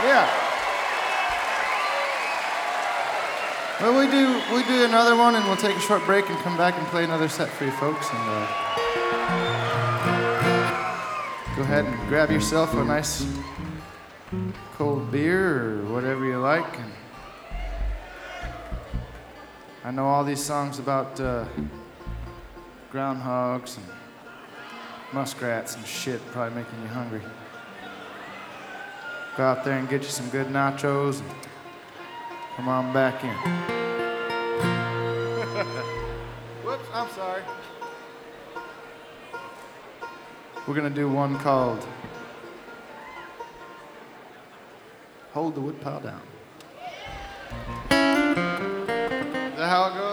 Yeah. Well, we do another one, and we'll take a short break and come back and play another set for you folks. And go ahead and grab yourself a nice cold beer or whatever you like. And I know all these songs about groundhogs and muskrats and shit probably making you hungry. Go out there and get you some good nachos and come on back in. Whoops, I'm sorry. We're gonna do one called Hold the Woodpile Down. Is that how it goes?